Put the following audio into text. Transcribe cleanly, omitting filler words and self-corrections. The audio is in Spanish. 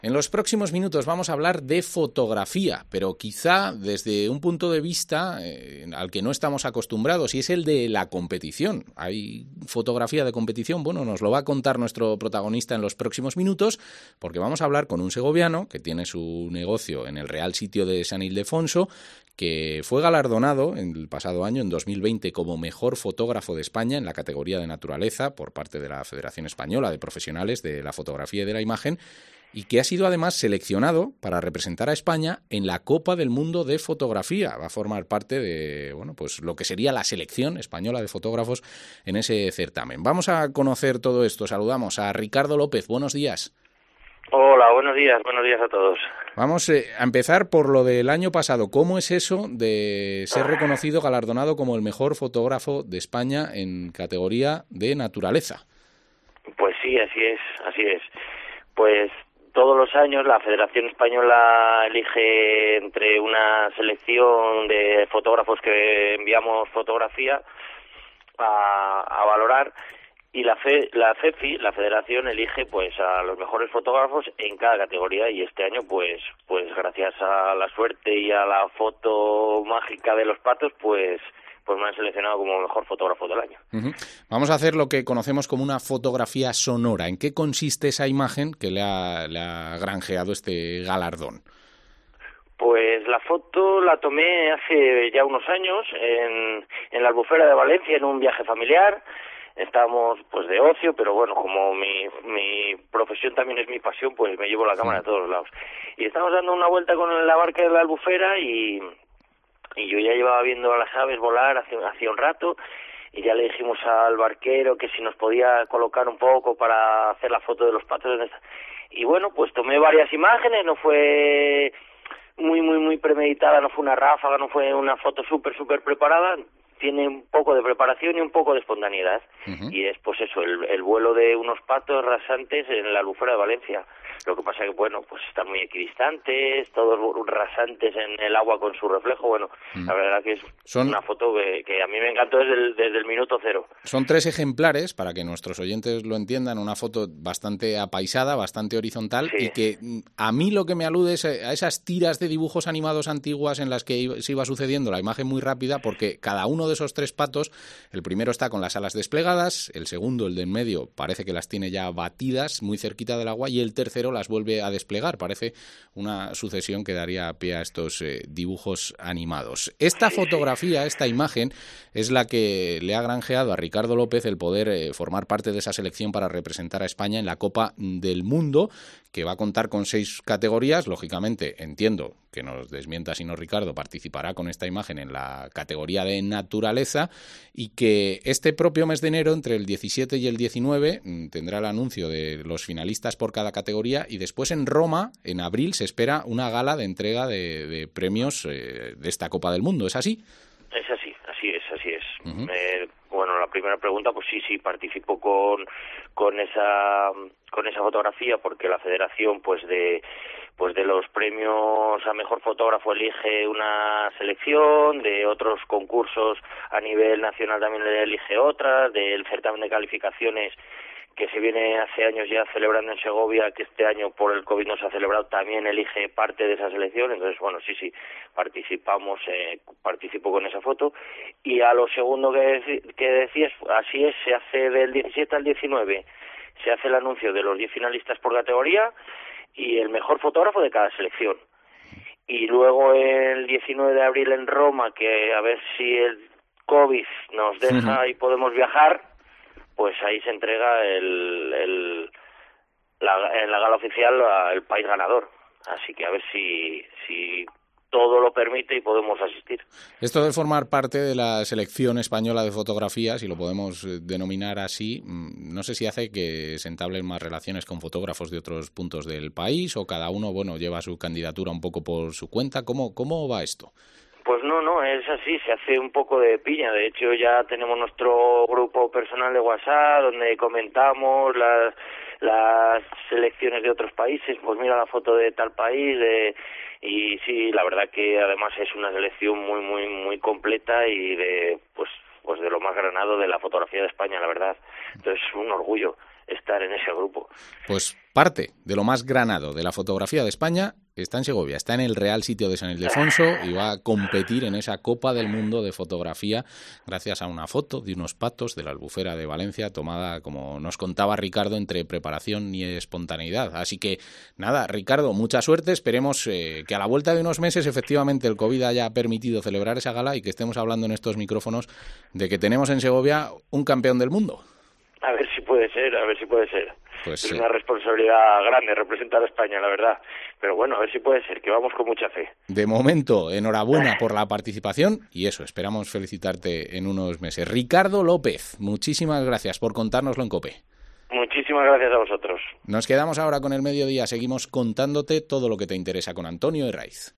En los próximos minutos vamos a hablar de fotografía, pero quizá desde un punto de vista al que no estamos acostumbrados, y es el de la competición. Hay fotografía de competición, bueno, nos lo va a contar nuestro protagonista en los próximos minutos, porque vamos a hablar con un segoviano que tiene su negocio en el Real Sitio de San Ildefonso, que fue galardonado en el pasado año, en 2020, como mejor fotógrafo de España en la categoría de naturaleza por parte de la Federación Española de Profesionales de la Fotografía y de la Imagen, y que ha sido además seleccionado para representar a España en la Copa del Mundo de Fotografía. Va a formar parte de, bueno, pues lo que sería la selección española de fotógrafos en ese certamen. Vamos a conocer todo esto. Saludamos a Ricardo López. Buenos días. Hola, buenos días a todos. Vamos a empezar por lo del año pasado. ¿Cómo es eso de ser reconocido, galardonado como el mejor fotógrafo de España en categoría de naturaleza? Pues sí, así es. Pues todos los años la Federación Española elige entre una selección de fotógrafos que enviamos fotografía a valorar, y la FEFI, la Federación, elige pues a los mejores fotógrafos en cada categoría, y este año pues gracias a la suerte y a la foto mágica de los patos pues me han seleccionado como mejor fotógrafo del año. Uh-huh. Vamos a hacer lo que conocemos como una fotografía sonora. ¿En qué consiste esa imagen que le ha granjeado este galardón? Pues la foto la tomé hace ya unos años en la Albufera de Valencia, en un viaje familiar. Estábamos pues de ocio, pero bueno, como mi profesión también es mi pasión, pues me llevo la cámara a todos lados. Y estábamos dando una vuelta con la barca de la Albufera y yo ya llevaba viendo a las aves volar hacía un rato, y ya le dijimos al barquero que si nos podía colocar un poco para hacer la foto de los patos. Y bueno, pues tomé varias imágenes, no fue muy premeditada, no fue una ráfaga, no fue una foto súper preparada. Tiene un poco de preparación y un poco de espontaneidad. Uh-huh. Y es pues eso, el vuelo de unos patos rasantes en la Albufera de Valencia. Lo que pasa que, bueno, pues están muy equidistantes, todos rasantes en el agua con su reflejo. Bueno, la verdad que es una foto que a mí me encantó desde el minuto cero. Son 3 ejemplares, para que nuestros oyentes lo entiendan, una foto bastante apaisada, bastante horizontal, sí. Y que a mí lo que me alude es a esas tiras de dibujos animados antiguas en las que se iba sucediendo la imagen muy rápida, porque cada uno de esos 3 patos, el primero está con las alas desplegadas, el segundo, el de en medio, parece que las tiene ya batidas muy cerquita del agua, y el tercero las vuelve a desplegar. Parece una sucesión que daría pie a estos dibujos animados. Esta fotografía, esta imagen, es la que le ha granjeado a Ricardo López el poder formar parte de esa selección para representar a España en la Copa del Mundo, que va a contar con 6 categorías. Lógicamente, entiendo que nos desmienta si no Ricardo, participará con esta imagen en la categoría de naturaleza, y que este propio mes de enero, entre el 17 y el 19, tendrá el anuncio de los finalistas por cada categoría, y después en Roma, en abril, se espera una gala de entrega de premios de esta Copa del Mundo. ¿Es así? Es así es. Uh-huh. Bueno, la primera pregunta, pues sí, participo con esa fotografía, porque la Federación pues de los premios a mejor fotógrafo elige una selección, de otros concursos a nivel nacional también le elige otras, del certamen de calificaciones que se viene hace años ya celebrando en Segovia, que este año por el COVID no se ha celebrado, también elige parte de esa selección. Entonces, bueno, sí, participo con esa foto. Y a lo segundo que decías, así es, se hace del 17 al 19, se hace el anuncio de los 10 finalistas por categoría y el mejor fotógrafo de cada selección. Y luego el 19 de abril en Roma, que a ver si el COVID nos deja y podemos viajar, pues ahí se entrega en la gala oficial el país ganador. Así que a ver si todo lo permite y podemos asistir. Esto de formar parte de la selección española de fotografía, si lo podemos denominar así, no sé si hace que se entablen más relaciones con fotógrafos de otros puntos del país, o cada uno, bueno, lleva su candidatura un poco por su cuenta. ¿Cómo va esto? Pues no, es así, se hace un poco de piña. De hecho, ya tenemos nuestro grupo personal de WhatsApp donde comentamos las selecciones de otros países. Pues mira la foto de tal país, y sí, la verdad que además es una selección muy completa y de pues de lo más granado de la fotografía de España, la verdad. Entonces, un orgullo. estar en ese grupo. Pues parte de lo más granado de la fotografía de España está en Segovia, está en el Real Sitio de San Ildefonso y va a competir en esa Copa del Mundo de fotografía gracias a una foto de unos patos de la Albufera de Valencia tomada, como nos contaba Ricardo, entre preparación y espontaneidad. Así que nada, Ricardo, mucha suerte, esperemos que a la vuelta de unos meses efectivamente el COVID haya permitido celebrar esa gala y que estemos hablando en estos micrófonos de que tenemos en Segovia un campeón del mundo. A ver si puede ser, a ver si puede ser. Pues, es una responsabilidad grande representar a España, la verdad. Pero bueno, a ver si puede ser, que vamos con mucha fe. De momento, enhorabuena por la participación y eso, esperamos felicitarte en unos meses. Ricardo López, muchísimas gracias por contárnoslo en COPE. Muchísimas gracias a vosotros. Nos quedamos ahora con el mediodía, seguimos contándote todo lo que te interesa con Antonio Herraiz.